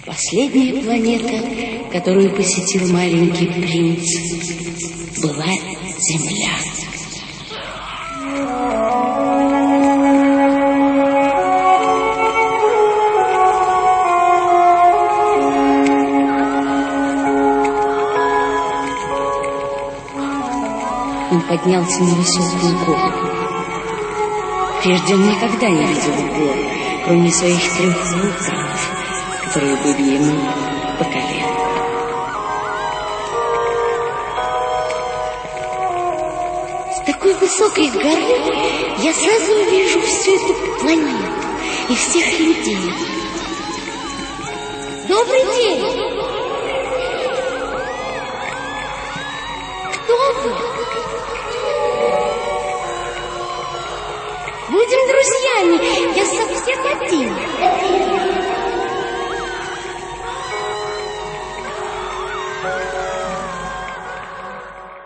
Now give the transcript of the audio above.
Последняя планета, которую посетил маленький принц, была Земля. Он поднялся на высокую гору. Прежде он никогда не видел гор, кроме своих 3 вулканов, которые были ему по колено. С такой высокой горы я сразу увижу всю эту планету и всех людей. Добрый день! Кто вы? Будем друзьями, я совсем один.